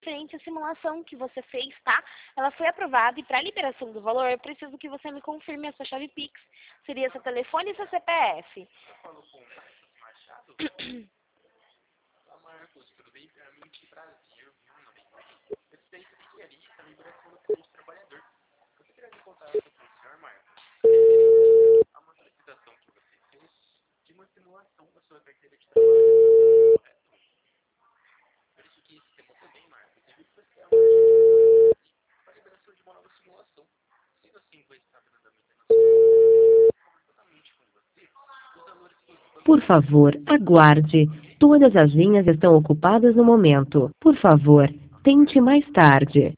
Referente à simulação que você fez, tá? Ela foi aprovada e para liberação do valor, eu preciso que você me confirme a sua chave Pix. Seria seu telefone e seu CPF. Eu falo com o Marcos Machado. Olá, Marcos, tudo bem? Realmente prazer, viu, meu amigo? Respeito de diarista, liberação do crédito trabalhador. Eu queria me contar com o senhor, Marcos, referente a uma solicitação que você fez de uma simulação da sua carteira de trabalho, correto? Verifiquei esse tema também, Marcos, e vi que você é um agente de qualidade para a liberação de uma nova simulação. Sendo assim, pois está dando andamento na sua totalmente com você, os valores que os bancos Por favor, aguarde. Todas as linhas estão ocupadas no momento. Por favor, tente mais tarde.